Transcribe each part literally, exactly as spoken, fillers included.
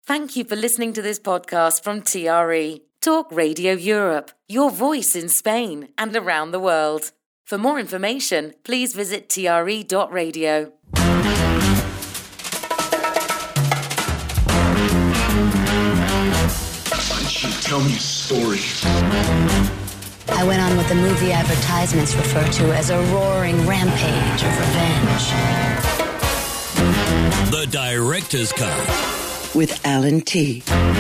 Thank you for listening to this podcast from T R E, Talk Radio Europe, your voice in Spain and around the world. For more information, please visit T R E dot radio. Tell me a story. I went on what the movie advertisements refer to as a roaring rampage of revenge. The Director's Cut. With Alan T.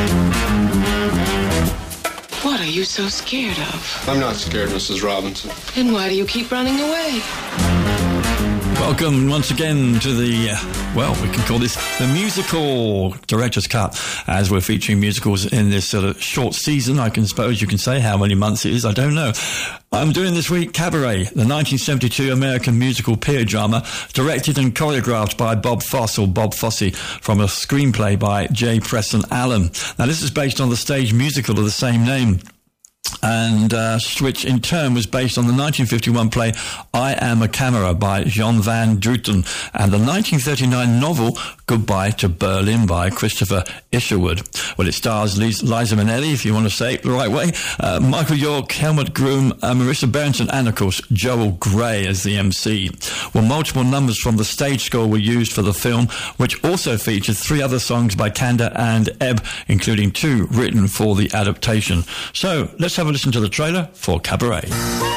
What are you so scared of? I'm not scared, Missus Robinson. Then why do you keep running away? Welcome once again to the, uh, well, we can call this the musical Director's Cut, as we're featuring musicals in this sort of short season. I can suppose you can say how many months it is, I don't know. I'm doing this week Cabaret, the nineteen seventy-two American musical period drama, directed and choreographed by Bob Fosse, or Bob Fosse, from a screenplay by J. Preston Allen. Now, this is based on the stage musical of the same name, and uh, which in turn was based on the nineteen fifty-one play I Am a Camera by Jan van Druten and the nineteen thirty-nine novel Goodbye to Berlin by Christopher Isherwood. Well, it stars Liza Minnelli, if you want to say it the right way, uh, Michael York, Helmut Groom, uh, Marissa Berenson, and of course Joel Grey as the M C. Well, multiple numbers from the stage score were used for the film, which also featured three other songs by Kander and Ebb, including two written for the adaptation. So let's have a listen to the trailer for Cabaret.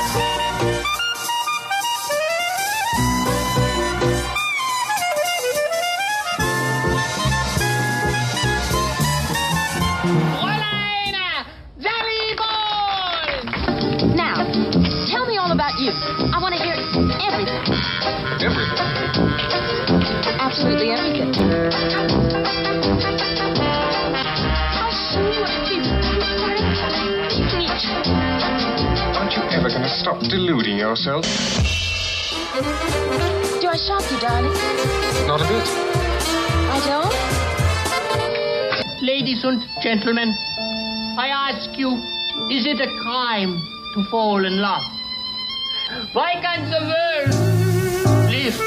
Now, tell me all about you. I want to hear everything. Everything? Absolutely everything. How soon would it be before we started taking each other? Aren't you ever going to stop deluding yourself? Do I shock you, darling? Not a bit. I don't? Ladies and gentlemen, I ask you, is it a crime to fall in love? Why can't the world live?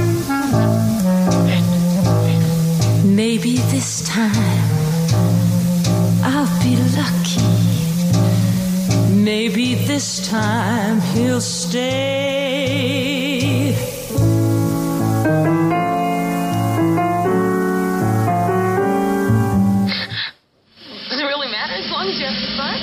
Maybe this time I'll be lucky. Maybe this time he'll stay. Does it really matter as long as you have fun?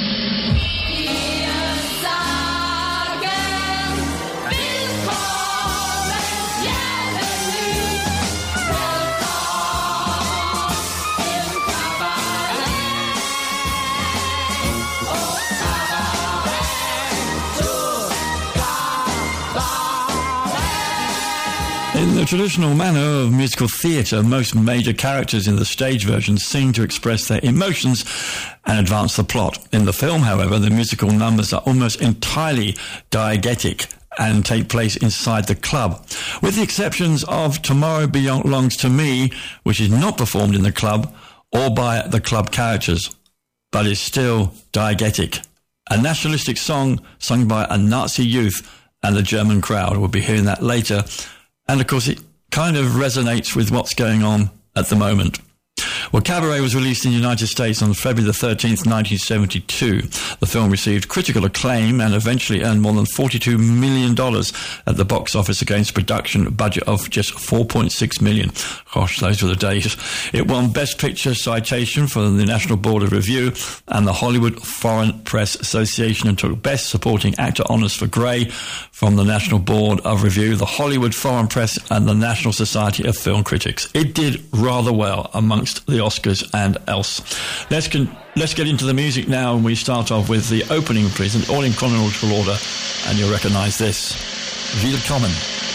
In the traditional manner of musical theatre, most major characters in the stage version sing to express their emotions and advance the plot. In the film, however, the musical numbers are almost entirely diegetic and take place inside the club, with the exceptions of Tomorrow Belongs to Me, which is not performed in the club or by the club characters, but is still diegetic. A nationalistic song sung by a Nazi youth and the German crowd. We'll be hearing that later. And, of course, it kind of resonates with what's going on at the moment. Well, Cabaret was released in the United States on February the thirteenth, nineteen seventy-two. The film received critical acclaim and eventually earned more than forty-two million dollars at the box office against a production budget of just four point six million dollars. Gosh, those were the days. It won Best Picture citation from the National Board of Review and the Hollywood Foreign Press Association, and took Best Supporting Actor honours for Grey from the National Board of Review, the Hollywood Foreign Press, and the National Society of Film Critics. It did rather well amongst the Oscars and else. Let's con- let's get into the music now, and we start off with the opening, please, and all in chronological order, and you'll recognise this. Willkommen.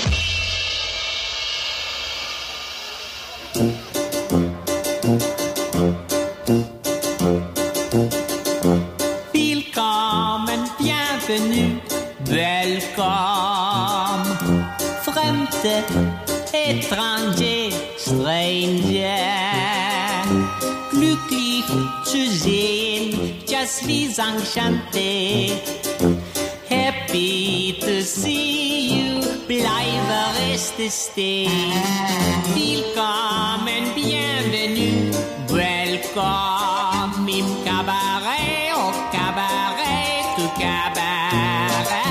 Willkommen, bienvenue, welcome. Fremde, étranger, stranger. Glücklich zu sehen, just wie enchanté. Happy to see you, bleibe reste stay. Willkommen, bienvenue, welcome. Willkommen im Kabarett, au Kabarett, du Kabarett.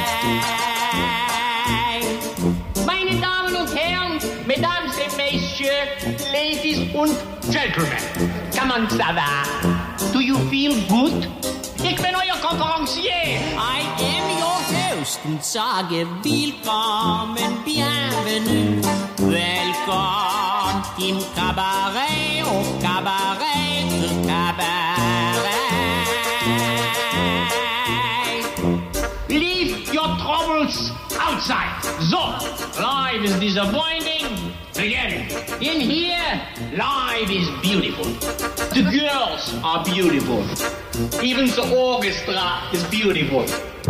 Meine Damen und Herren, Mesdames et Messieurs, Ladies und Gentlemen, comment ça va? Do you feel good? Ich bin euer Konferencier. I am your host und sage willkommen, bienvenue. Willkommen im Kabarett, au Kabarett, du Kabarett. Leave your troubles outside. So, life is disappointing. Forget it. In here, life is beautiful. The girls are beautiful. Even the orchestra is beautiful.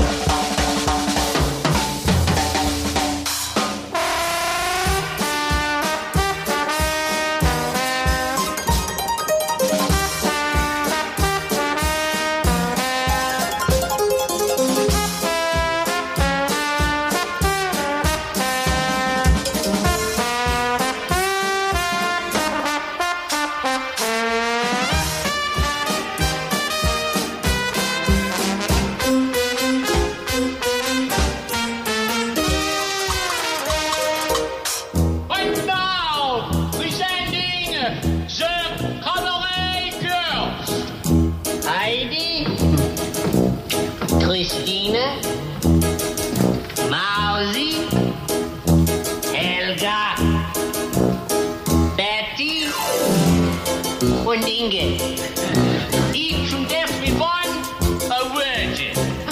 Each and every one a virgin.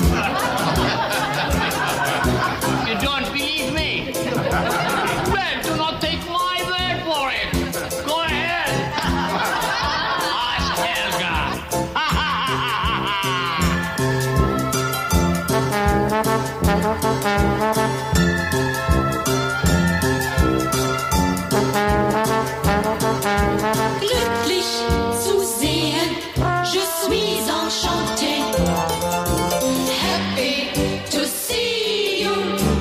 You don't believe me? Well, do not take my word for it. Go ahead. Ask Helga. Glücklich zu sehen, je suis enchantée. Happy to see you.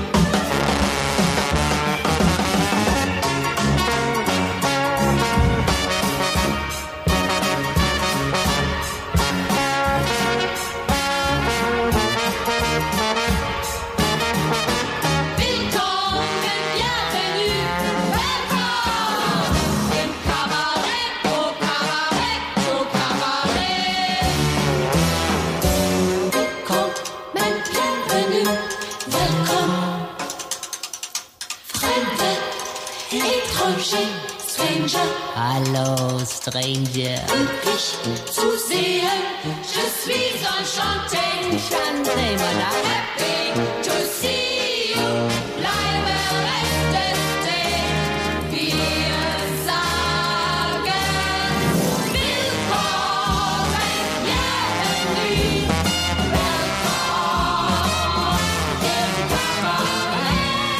Willkommen, bienvenue, welcome im Kabarett, au Kabarett, au Kabarett. Willkommen, bienvenue, welcome. Fremde, étranger, stranger. Hallo, Stranger. Glücklich zu sehen, je suis enchantée. Enchanté, madame. Happy to see you, bleibe reste stehen. Wir sagen willkommen, bienvenue, willkommen im Kabarett,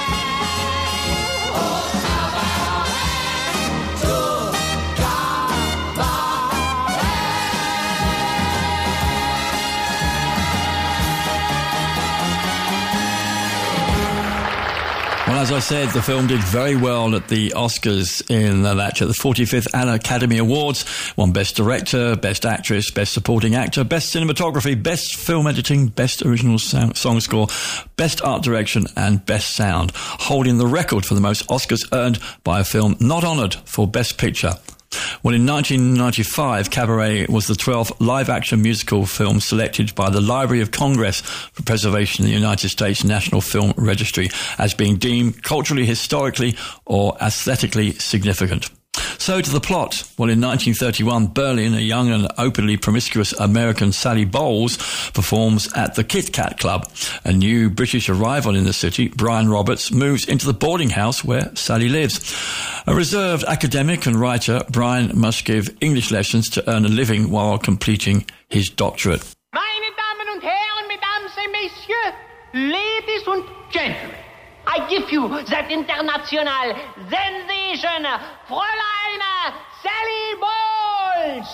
au Kabarett, du Well, as I said, the film did very well at the Oscars in that year, the forty-fifth Academy Awards. Won Best Director, Best Actress, Best Supporting Actor, Best Cinematography, Best Film Editing, Best Original Sound, Song Score, Best Art Direction, and Best Sound, holding the record for the most Oscars earned by a film not honoured for Best Picture. Well, in nineteen ninety-five, Cabaret was the twelfth live-action musical film selected by the Library of Congress for preservation in the United States National Film Registry as being deemed culturally, historically, or aesthetically significant. So to the plot. Well, in nineteen thirty-one, Berlin, a young and openly promiscuous American Sally Bowles performs at the Kit Kat Club. A new British arrival in the city, Brian Roberts, moves into the boarding house where Sally lives. A reserved academic and writer, Brian must give English lessons to earn a living while completing his doctorate. Meine Damen und Herren, Mesdames et Messieurs, Ladies und Gentlemen, I give you that international sensation, Fräulein Sally Bowles.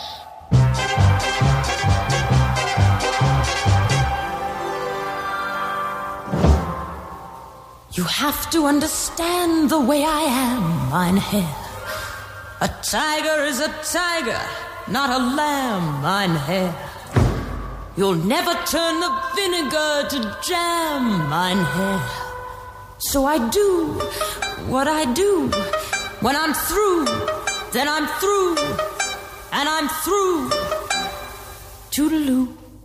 You have to understand the way I am, mein Herr. A tiger is a tiger, not a lamb, mein Herr. You'll never turn the vinegar to jam, mein Herr. So I do what I do. When I'm through, then I'm through, and I'm through. Toodaloo.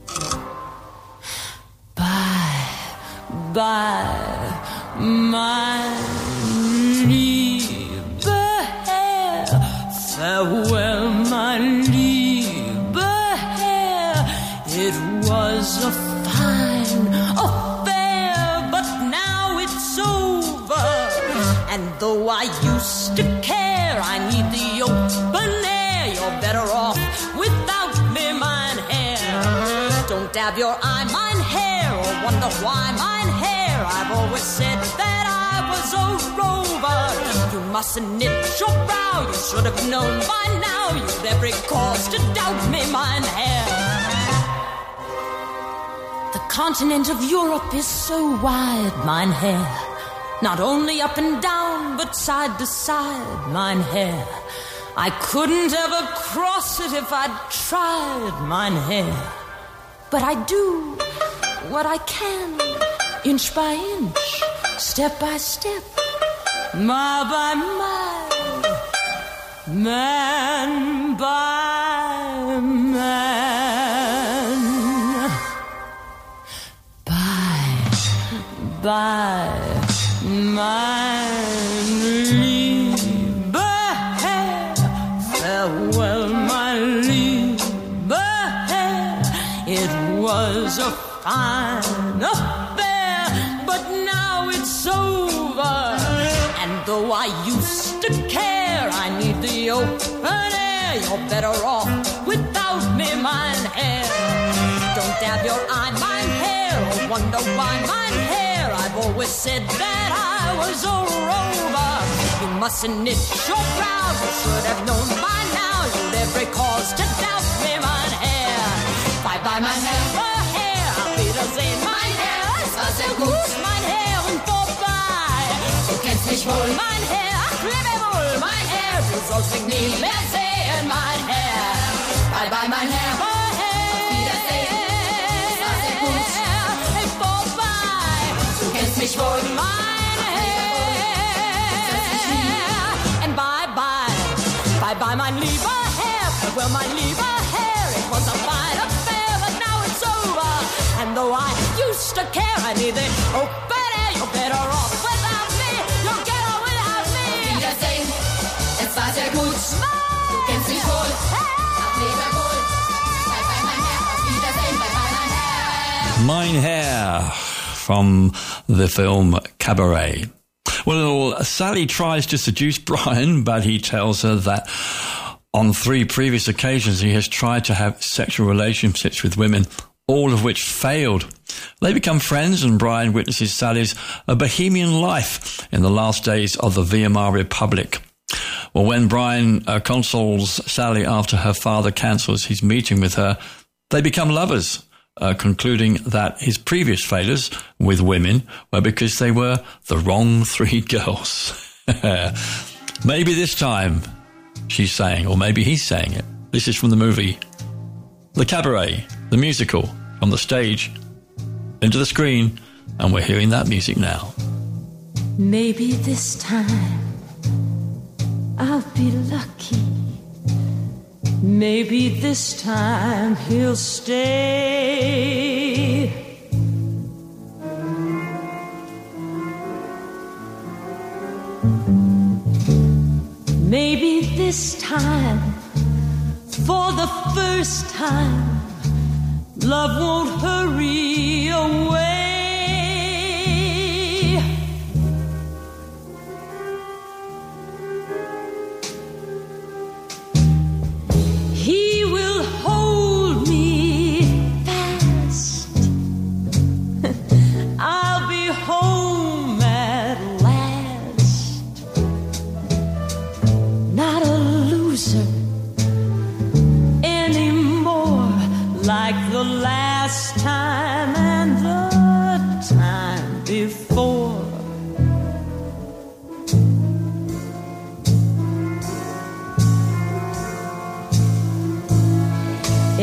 Bye, bye, mein lieber Herr. Farewell, mein lieber Herr. It was a fine affair, but now it's over. And though I used to care, I need the open air. You're better off without me, mein Herr. Don't dab your eye, mein Herr, or wonder why, mein Herr. I've always said that I was a rover. You mustn't knit your brow. You should have known by now. You'd every cause to doubt me, mein Herr. The continent of Europe is so wide, mein Herr. Not only up and down, but side to side, mein Herr. I couldn't ever cross it if I'd tried, mein Herr. But I do what I can, inch by inch, step by step, mile by mile, man by man. Bye, bye, mein lieber Herr. Farewell, mein lieber Herr. It was a fine affair, but now it's over. And though I used to care, I need the open air. You're better off without me, mein Herr. Don't dab your eye, mein Herr, or wonder why, mein Herr. I've always said that I was a rover. You mustn't knit your brow. You should have known by now. You'd every cause to doubt me, mein Herr. Bye bye, mein Herr, Herr. Auf Wiedersehen, mein Herr. Es war sehr gut, mein Herr, und vorbei. Du kennst mich wohl, mein Herr. Ach, lebe wohl, mein Herr. Du sollst mich nie mehr sehen, mein Herr. Bye bye, mein Herr, Herr. Auf Wiedersehen. Es war sehr gut, vorbei. Du kennst mich wohl, mein Herr. And bye bye, bye bye, mein lieber Herr. Well, mein lieber Herr, it was a fine affair, but now it's over. And though I used to care, I need it. Oh, better, you're better off without me. You're better without me. Wiedersehen, es war sehr gut. Du kennst mich wohl. Ach, lebe wohl. Bye bye, mein Herr. Auf Wiedersehen, bye bye, mein Herr. Mein Hair from the film Cabaret. Well, Sally tries to seduce Brian, but he tells her that on three previous occasions he has tried to have sexual relationships with women, all of which failed. They become friends, and Brian witnesses Sally's a bohemian life in the last days of the Weimar Republic. Well, when Brian uh, consoles Sally after her father cancels his meeting with her, they become lovers, uh, concluding that his previous failures with women were because they were the wrong three girls. Maybe this time, she's saying, or maybe he's saying it. This is from the movie The Cabaret, the musical, from the stage into the screen, and we're hearing that music now. Maybe this time I'll be lucky. Maybe this time he'll stay. Maybe this time, for the first time, love won't hurry away. He will hold me fast. I'll be home at last. Not a loser anymore, like the last time and the time before.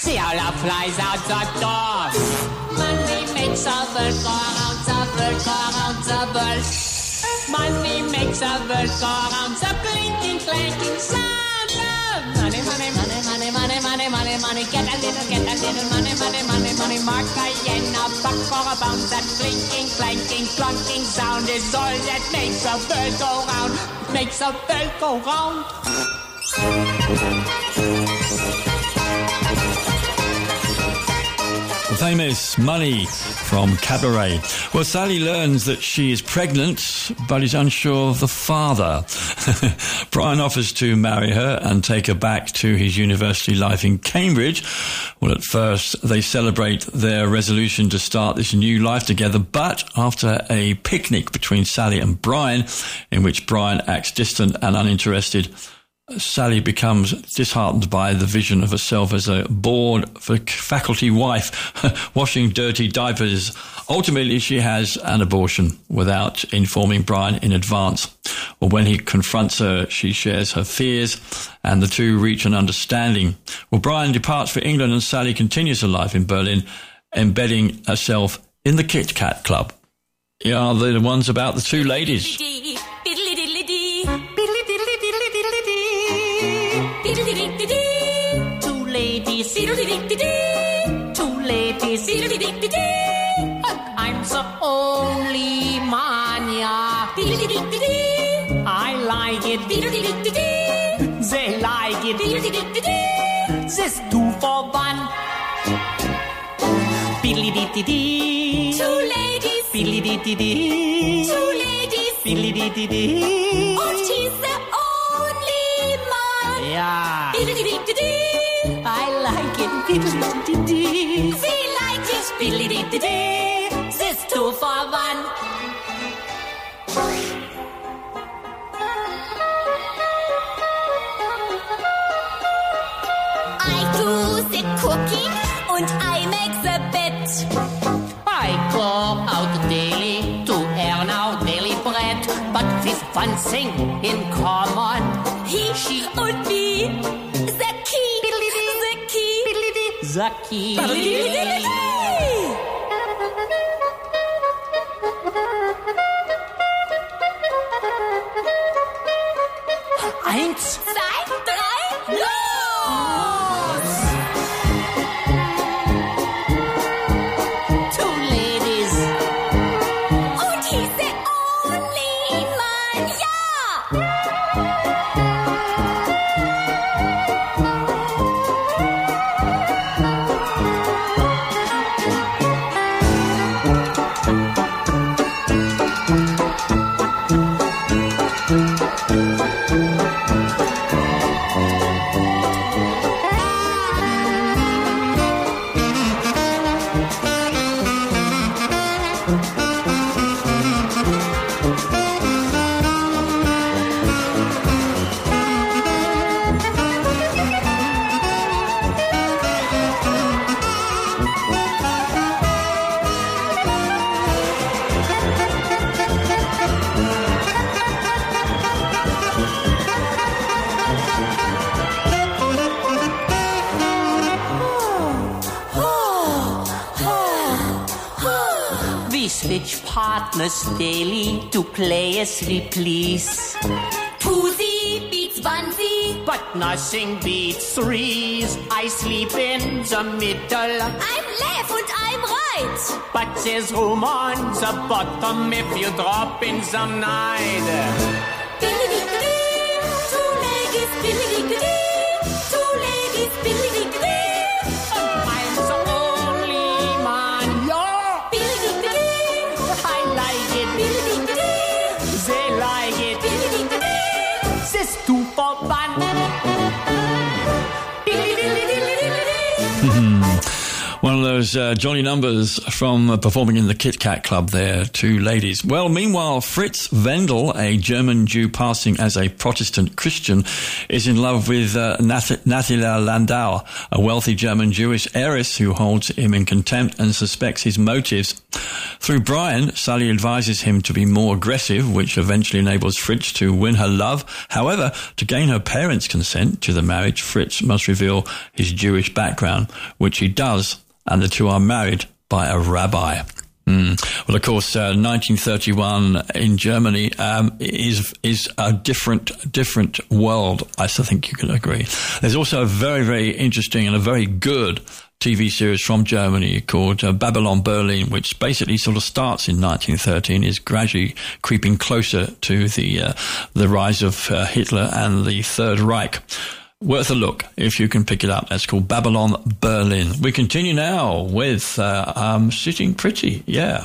See how love flies out the door. Money makes the world go round, the world go round, the world. Money makes the world go round, the clinking, clanking sound of money, money, money, money, money, money, money, money. Get a little, get a little money, money, money, money. Mark a yen, a buck for a pound. That clinking, clanking, clunking sound is all that makes the world go round, makes the world go round. The famous Money from Cabaret. Well, Sally learns that she is pregnant, but is unsure of the father. Brian offers to marry her and take her back to his university life in Cambridge. Well, at first, they celebrate their resolution to start this new life together, but after a picnic between Sally and Brian, in which Brian acts distant and uninterested, Sally becomes disheartened by the vision of herself as a bored faculty wife washing dirty diapers. Ultimately, she has an abortion without informing Brian in advance. Well, when he confronts her, she shares her fears and the two reach an understanding. Well, Brian departs for England and Sally continues her life in Berlin, embedding herself in the Kit Kat Club. Yeah, they're the ones about the two ladies. Two ladies, two ladies, I'm the only man, yeah. I like it, they like it, this two for one. Two ladies, two ladies, and she's the only man. Yeah. I like it. They like it. This two for one. I do the cooking and I make the bed. I go out daily to earn our daily bread, but with one thing in common. He, she, and me. The key. The key. The key. Eins, zwei, drei, los! Two ladies. And he's the only man, yeah! Switch partners daily to play as we please. Pussy beats Bunsy, but nothing beats threes. I sleep in the middle. I'm left and I'm right. But there's room on the bottom if you drop in some night. Billy-dee-dee, two ladies, billy-dee-dee, two ladies, billy-dee-dee. I'm the only man, yeah. Billy-dee-dee, I like it. billy-dee-dee, They like it. billy-dee-dee. This two for one. One of those uh, jolly numbers from uh, performing in the Kit Kat Club there, two ladies. Well, meanwhile, Fritz Wendel, a German Jew passing as a Protestant Christian, is in love with uh, Nat- Natalia Landau, a wealthy German Jewish heiress who holds him in contempt and suspects his motives. Through Brian, Sally advises him to be more aggressive, which eventually enables Fritz to win her love. However, to gain her parents' consent to the marriage, Fritz must reveal his Jewish background, which he does, and the two are married by a rabbi. Mm. Well, of course, uh, nineteen thirty-one in Germany um, is is a different different world. I still think you can agree. There's also a very, very interesting and a very good T V series from Germany called uh, Babylon Berlin, which basically sort of starts in nineteen thirteen, is gradually creeping closer to the uh, the rise of uh, Hitler and the Third Reich. Worth a look if you can pick it up. That's called Babylon Berlin. We continue now with uh, um, Sitting Pretty. Yeah.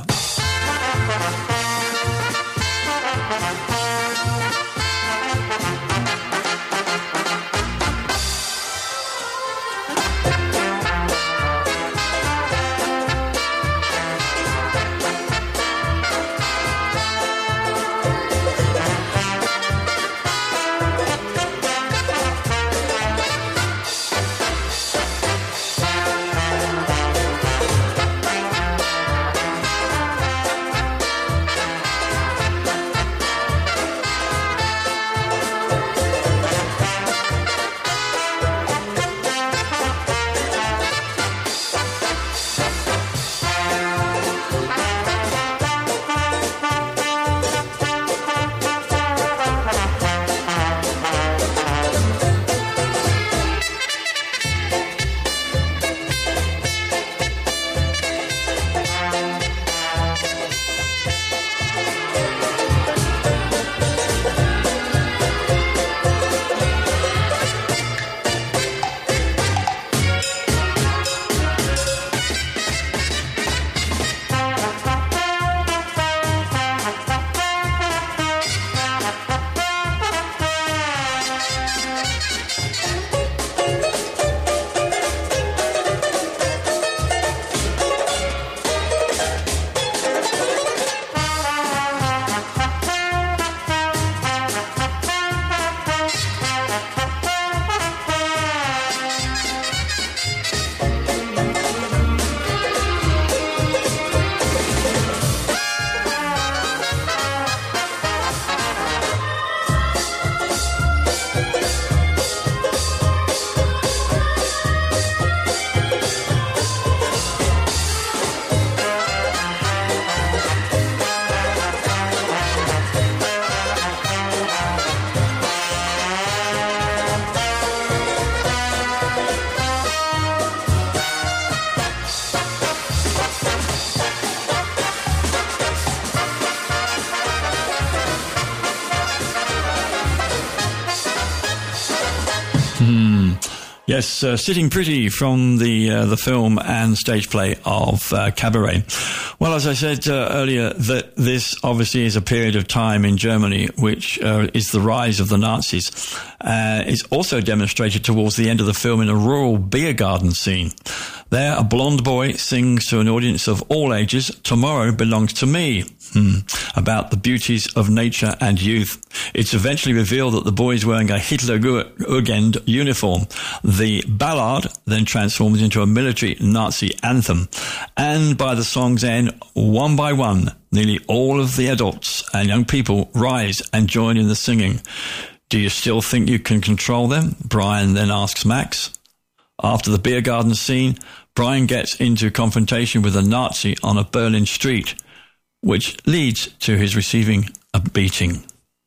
Yes, uh, Sitting Pretty from the uh, the film and stage play of uh, Cabaret. Well, as I said uh, earlier, that this obviously is a period of time in Germany which uh, is the rise of the Nazis. Uh, it's also demonstrated towards the end of the film in a rural beer garden scene. There, a blonde boy sings to an audience of all ages, "Tomorrow Belongs to Me," hmm, about the beauties of nature and youth. It's eventually revealed that the boy is wearing a Hitlerjugend uniform. The ballad then transforms into a military Nazi anthem. And by the song's end, one by one, nearly all of the adults and young people rise and join in the singing. Do you still think you can control them? Brian then asks Max. After the beer garden scene, Brian gets into confrontation with a Nazi on a Berlin street, which leads to his receiving a beating.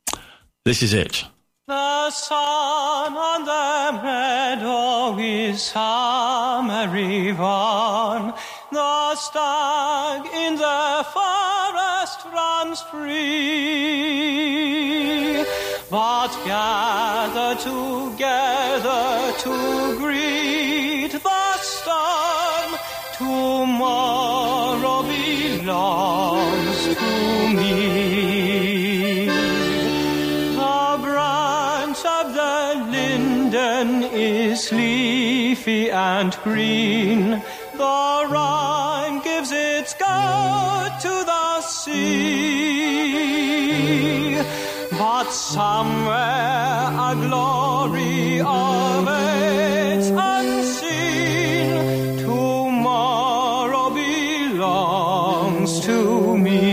This is it. The sun on the meadow is summery warm. The stag in the forest runs free. But gather together to greet the storm. Tomorrow belongs to me. The branch of the linden is leafy leafy and green. The Rhine gives its gold to the sea, but somewhere a glory awaits unseen. Tomorrow belongs to me.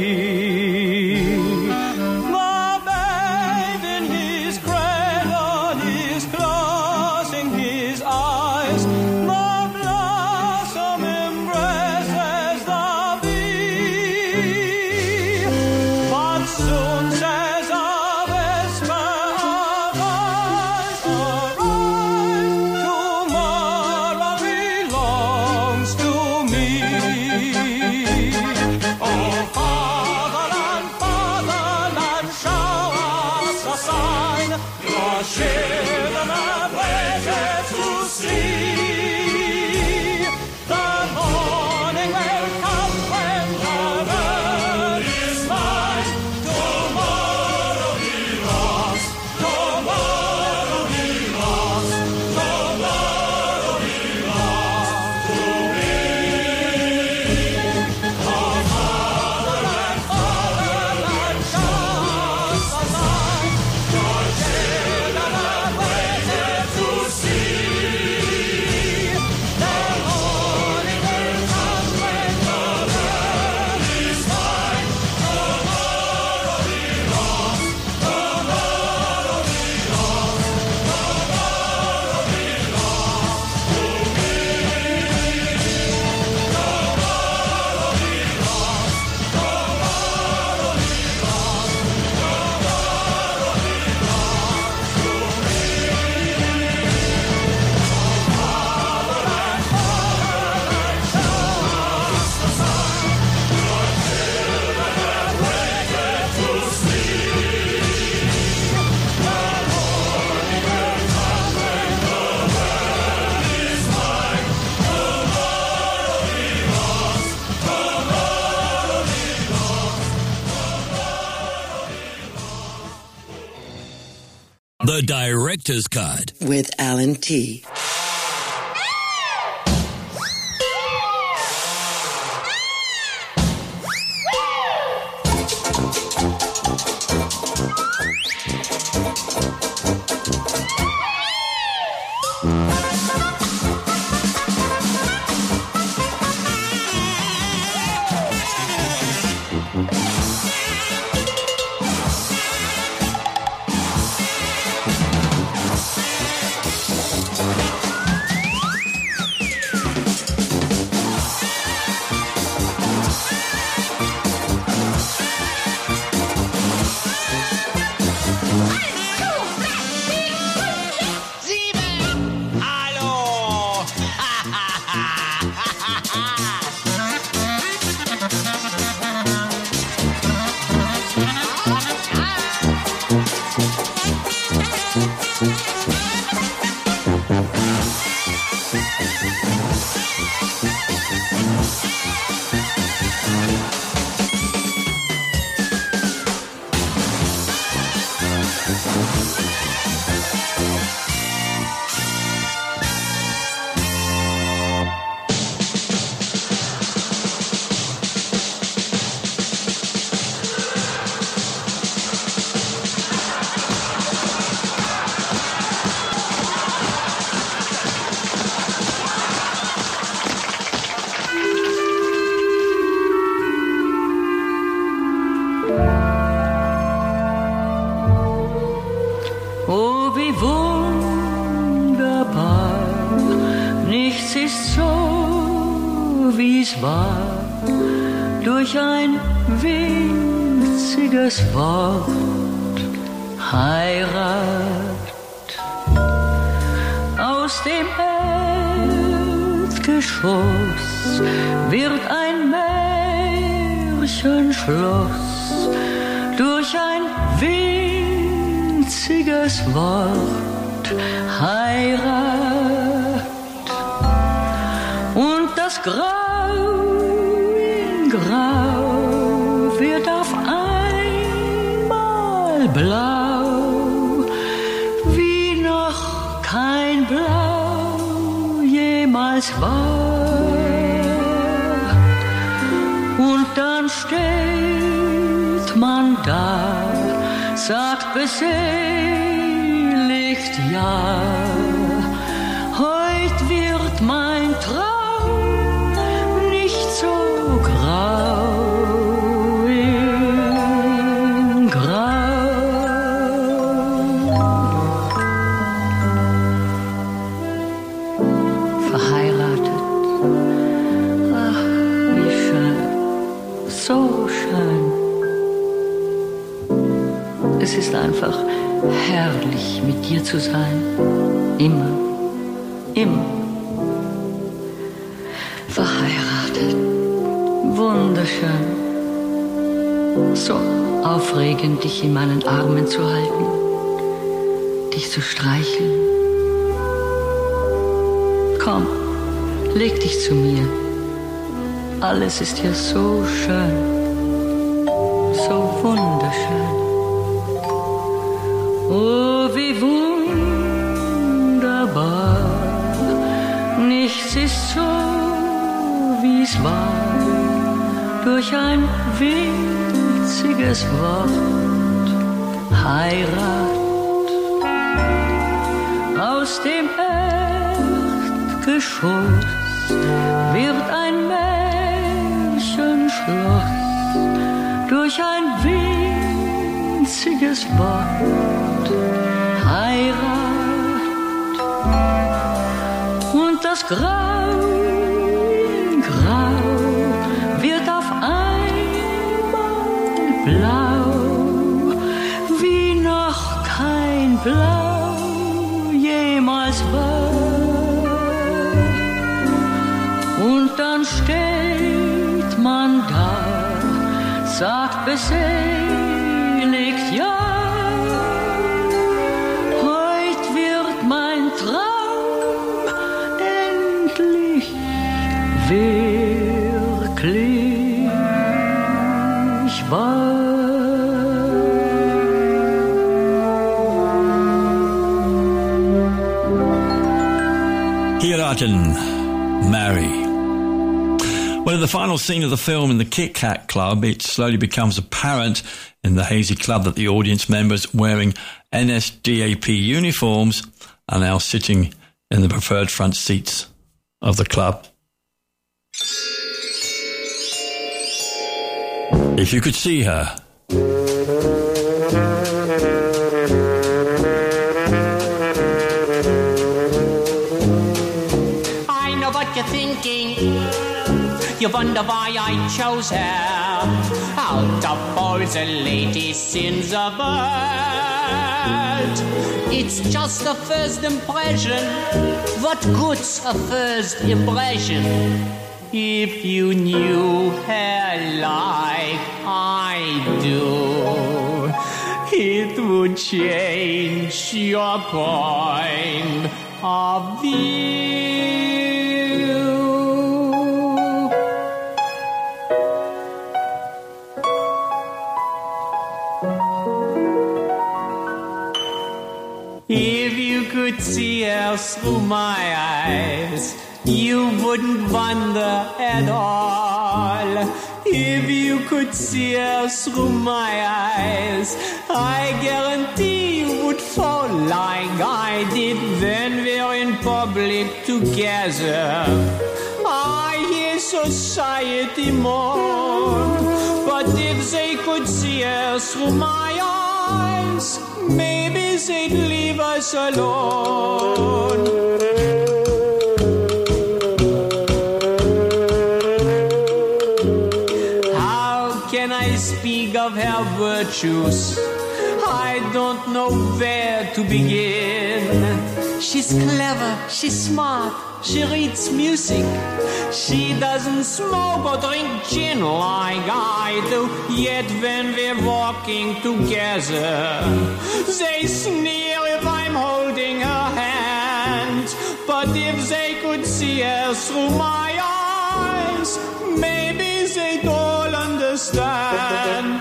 The Director's Cut with Alan T. Durch ein winziges Wort Heirat aus dem Erdgeschoss wird ein Märchenschloss durch ein winziges Wort Heirat und das Grau Grau wird auf einmal blau, wie noch kein Blau jemals war. Und dann steht man da, sagt beseligt ja. Heut wird mein Traum nicht so grau in Grau. Verheiratet, ach, wie schön, so schön. Es ist einfach herrlich, mit dir zu sein, immer. Immer verheiratet, wunderschön, so aufregend, dich in meinen Armen zu halten, dich zu streicheln. Komm, leg dich zu mir, alles ist hier so schön, so wunderschön. Oh, wie wunderbar. Nichts ist so, wie es war, durch ein winziges Wort, Heirat. Aus dem Erdgeschoss wird ein Märchenschloss, durch ein winziges Wort, Heirat. Und das Grau in Grau wird auf einmal blau, wie noch kein Blau jemals war. Und dann steht man da, sagt beseligt ja. Heut wird mein Traum wirklich wahr. Heiraten, marry. Well, in the final scene of the film in the Kit Kat Club, it slowly becomes apparent in the hazy club that the audience members wearing N S D A P uniforms are now sitting in the preferred front seats of the club. If you could see her. I know what you're thinking. You wonder why I chose her out of all the ladies in the world. It's just a first impression. What good's a first impression? If you knew her like I do, it would change your point of view. If you could see her through my eyes, you wouldn't wonder at all. If you could see her through my eyes, I guarantee you would fall like I did when we're in public together. I hear society moan, but if they could see her through my eyes, maybe they'd leave us alone. Speak of her virtues, I don't know where to begin. She's clever, she's smart, she reads music. She doesn't smoke or drink gin like I do. Yet when we're walking together, they sneer if I'm holding her hand. But if they could see her through my eyes, maybe they'd all understand.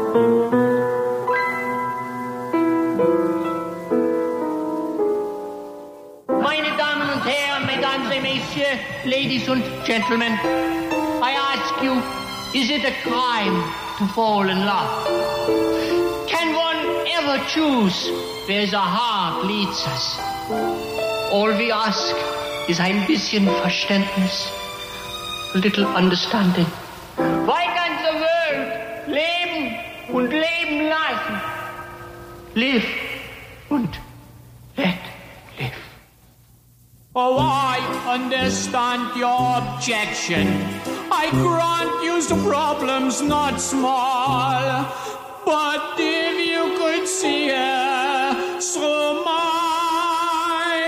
Meine Damen und Herren, Mesdames et Messieurs, ladies and gentlemen, I ask you, is it a crime to fall in love? Can one ever choose where the heart leads us? All we ask is ein bisschen Verständnis, a little understanding. Why can't the world leben und leben lassen? Live und let live. Oh, I understand your objection. I grant you the problem's not small. But if you could see her through my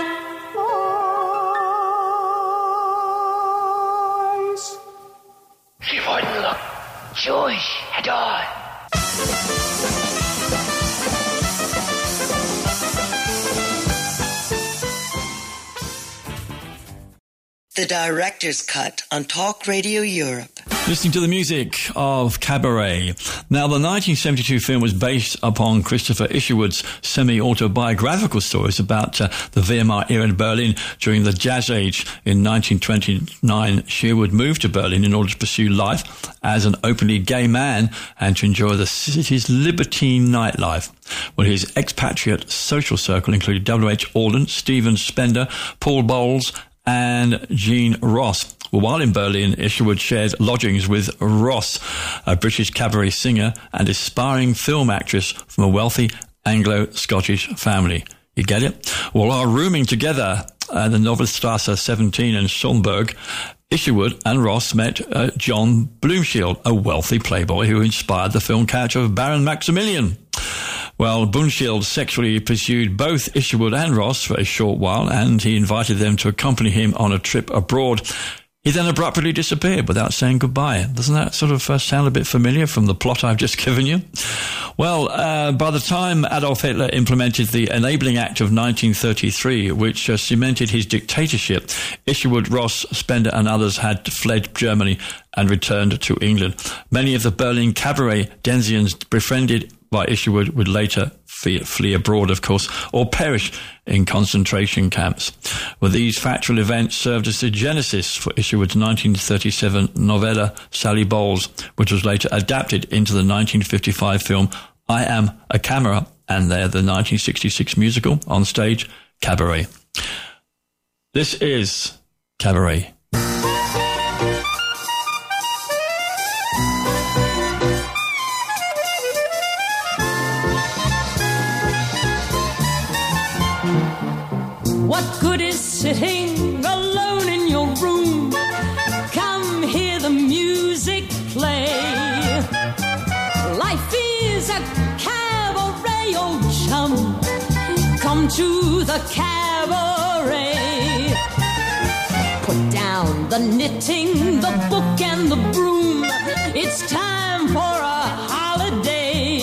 eyes, she wouldn't look Jewish at all. The Director's Cut on Talk Radio Europe. Listening to the music of Cabaret. Now, the nineteen seventy-two film was based upon Christopher Isherwood's semi-autobiographical stories about uh, the Weimar era in Berlin during the Jazz Age. In nineteen twenty-nine, Sherwood moved to Berlin in order to pursue life as an openly gay man and to enjoy the city's libertine nightlife. Well, his expatriate social circle included W H Auden, Steven Spender, Paul Bowles, and Jean Ross. Well, while in Berlin, Isherwood shared lodgings with Ross, a British cabaret singer and aspiring film actress from a wealthy Anglo-Scottish family. You get it? Well, while rooming together at the Novelstrasse seventeen in Schönberg, Isherwood and Ross met uh, John Bloomshield, a wealthy playboy who inspired the film character of Baron Maximilian. Well, Bloomshield sexually pursued both Isherwood and Ross for a short while, and he invited them to accompany him on a trip abroad. He then abruptly disappeared without saying goodbye. Doesn't that sort of uh, sound a bit familiar from the plot I've just given you? Well, uh, by the time Adolf Hitler implemented the Enabling Act of nineteen thirty-three, which uh, cemented his dictatorship, Isherwood, Ross, Spender and others had fled Germany and returned to England. Many of the Berlin cabaret denizens befriended by Isherwood would later flee, flee abroad, of course, or perish in concentration camps. Well, these factual events served as the genesis for Isherwood's nineteen thirty-seven novella Sally Bowles, which was later adapted into the nineteen fifty-five film I Am a Camera, and there the nineteen sixty-six musical on stage Cabaret. This is Cabaret. What good is sitting alone in your room? Come hear the music play. Life is a cabaret, old chum. Come to the cabaret. Put down the knitting, the book and the broom. It's time for a holiday.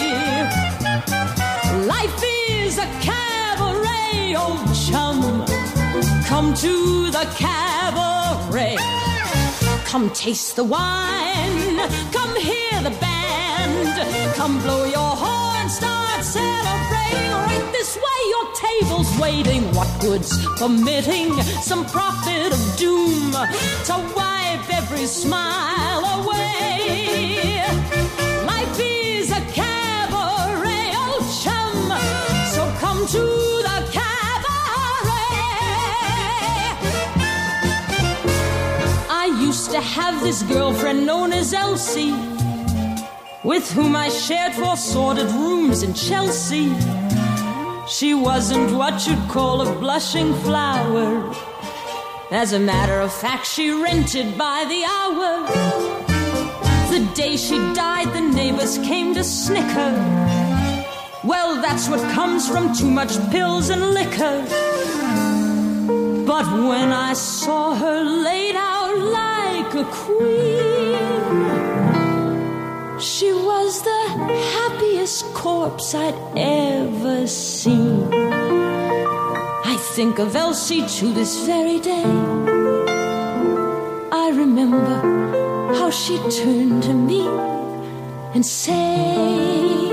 Life is a cabaret, old chum. Come to the cabaret. Come taste the wine. Come hear the band. Come blow your horn. Start celebrating. Right this way, your table's waiting. What good's permitting some prophet of doom to wipe every smile away? Life is a cabaret, old chum. So come to the cabaret. I used to have this girlfriend known as Elsie, with whom I shared four sordid rooms in Chelsea. She wasn't what you'd call a blushing flower. As a matter of fact, she rented by the hour. The day she died, the neighbors came to snicker. Well, that's what comes from too much pills and liquor. But when I saw her laid out like a queen, she was the happiest corpse I'd ever seen. I think of Elsie to this very day. I remember how she turned to me and say,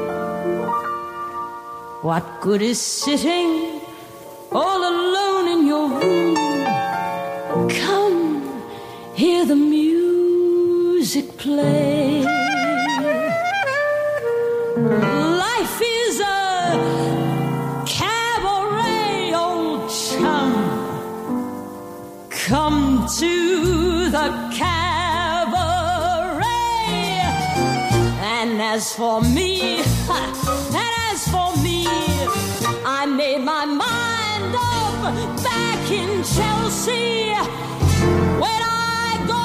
what good is sitting all alone in your room? Come, hear the music play. Life is a cabaret, old chum. Come to the cabaret. And as for me, and as for me, I made my mind up back in Chelsea. When I go,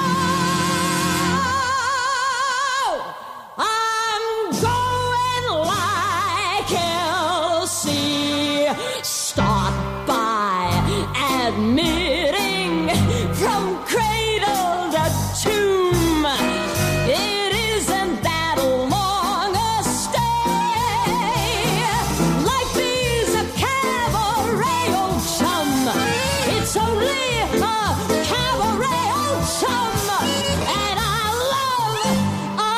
I'm going like Elsie. Start by admitting from cradle to tomb, it isn't that long a stay. Life is a cabaret, old chum. It's only a cabaret, old chum. And I love a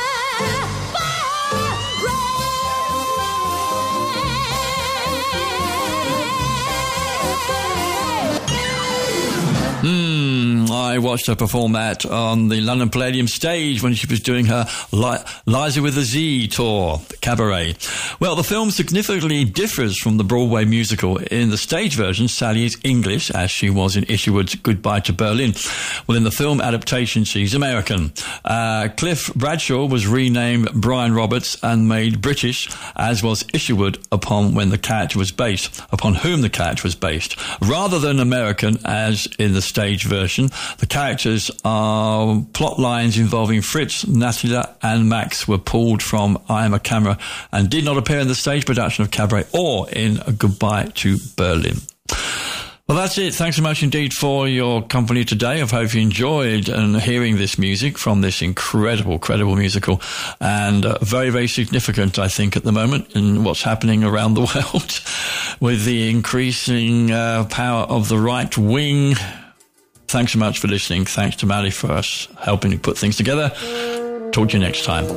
Hmm, I watched her perform that on the London Palladium stage when she was doing her Li- Liza with a Z tour, Cabaret. Well, the film significantly differs from the Broadway musical. In the stage version, Sally is English, as she was in Isherwood's Goodbye to Berlin. Well, in the film adaptation, she's American. Uh, Cliff Bradshaw was renamed Brian Roberts and made British, as was Isherwood upon when the character was based, upon whom the character was based. Rather than American, as in the stage version, the characters are plot lines involving Fritz, Natalia and Max were pulled from I Am a Camera and did not appear in the stage production of Cabaret or in Goodbye to Berlin. Well, that's it. Thanks so much indeed for your company today. I hope you enjoyed and hearing this music from this incredible, incredible musical, and uh, very, very significant, I think, at the moment in what's happening around the world with the increasing uh, power of the right wing. Thanks so much for listening. Thanks to Maddie for us helping to put things together. Talk to you next time.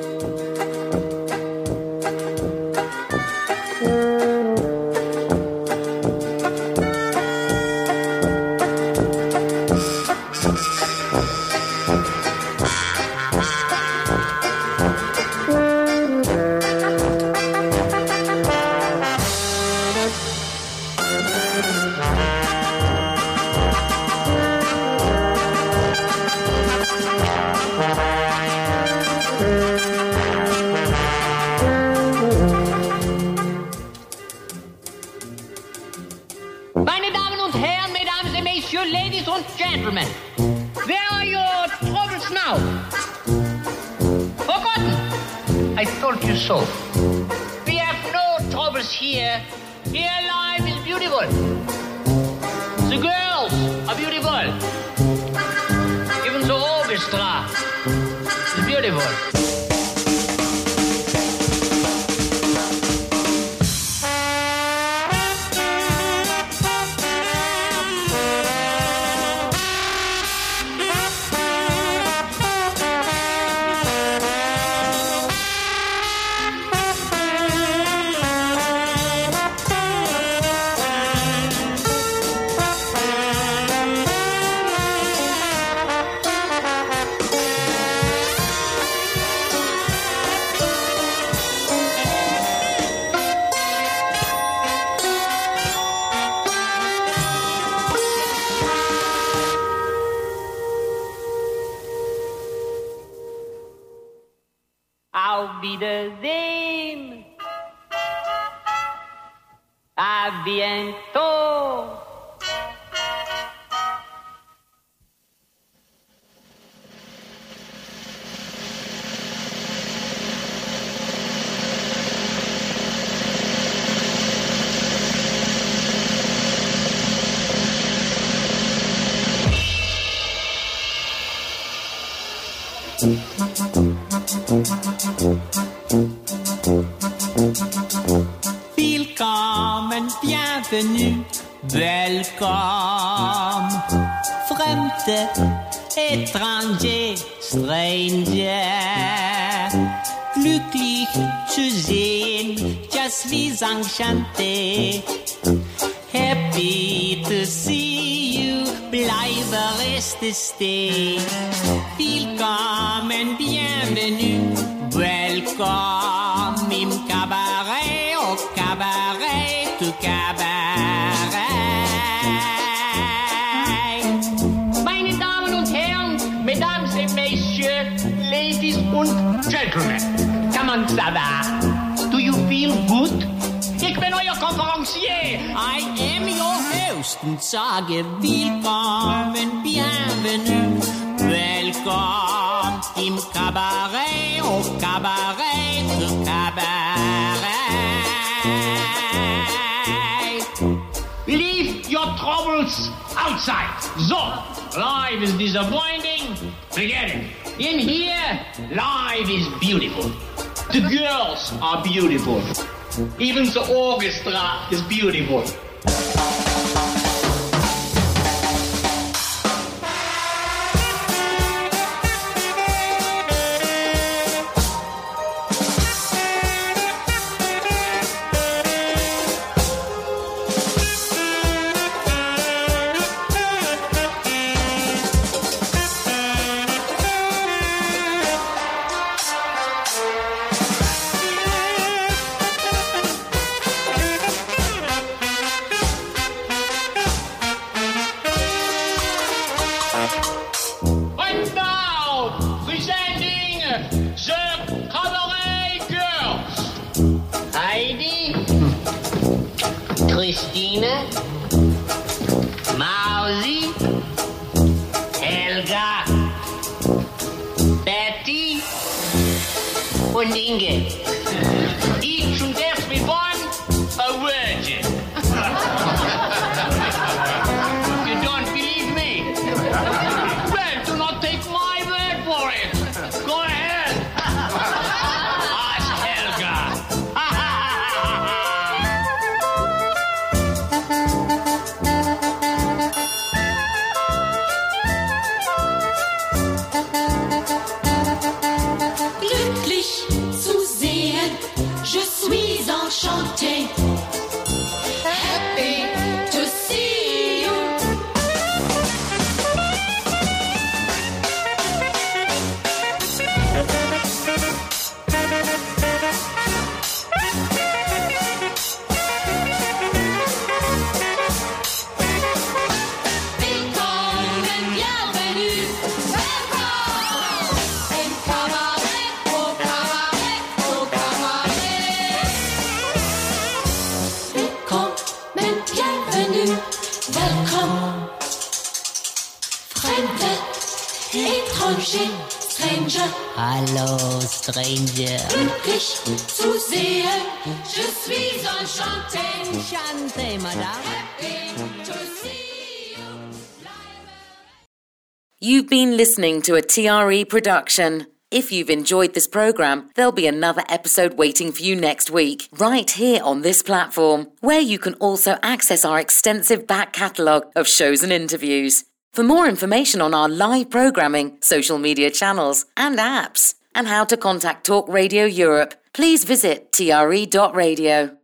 So, we have no troubles here. Here life is beautiful. The girls are beautiful. Even the orchestra is beautiful. Auf Wiedersehen. A bientôt. Willkommen, bienvenue, welcome. Fremde, étranger, stranger. glücklich zu sehen. Je suis enchanté. Happy to see you, bleibe reste stay. Willkommen, bienvenue, welcome im cabaret, au cabaret, tu cabaret. Meine Damen und Herren, Mesdames et Messieurs, Ladies und Gentlemen, comment ça va? Do you feel good? Ich bin euer Konferencier. I am your host und sage willkommen, bienvenue, welcome im Cabaret, au Cabaret, au Cabaret. Leave your troubles outside. So, life is disappointing. Forget it. In here, life is beautiful. The girls are beautiful. Even the orchestra is beautiful. Christine, Mausi, Helga, Betty und Inge. Each and every one a virgin. You don't believe me? Well, do not take my word for it. Go ahead. Ask Helga. Enchanté, happy to see you. Willkommen, bienvenue, welcome im Cabaret, au Cabaret, au Cabaret. Willkommen, bienvenue, welcome. Fremde, étranger, stranger. Hallo, Stranger. Glücklich zu sehen, je suis enchanté. Enchanté, madame. Happy to see you. You've been listening to a T R E production. If you've enjoyed this program, there'll be another episode waiting for you next week, right here on this platform, where you can also access our extensive back catalogue of shows and interviews. For more information on our live programming, social media channels and apps, and how to contact Talk Radio Europe, please visit T R E dot radio.